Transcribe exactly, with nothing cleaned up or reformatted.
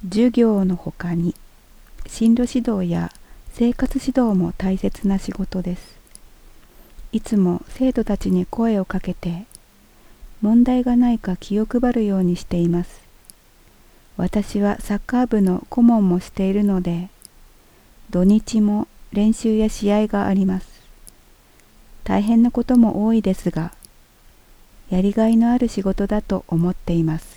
授業のほかに進路指導や生活指導も大切な仕事です。いつも生徒たちに声をかけて、問題がないか気を配るようにしています。私はサッカー部の顧問もしているので、土日も練習や試合があります。大変なことも多いですが、やりがいのある仕事だと思っています。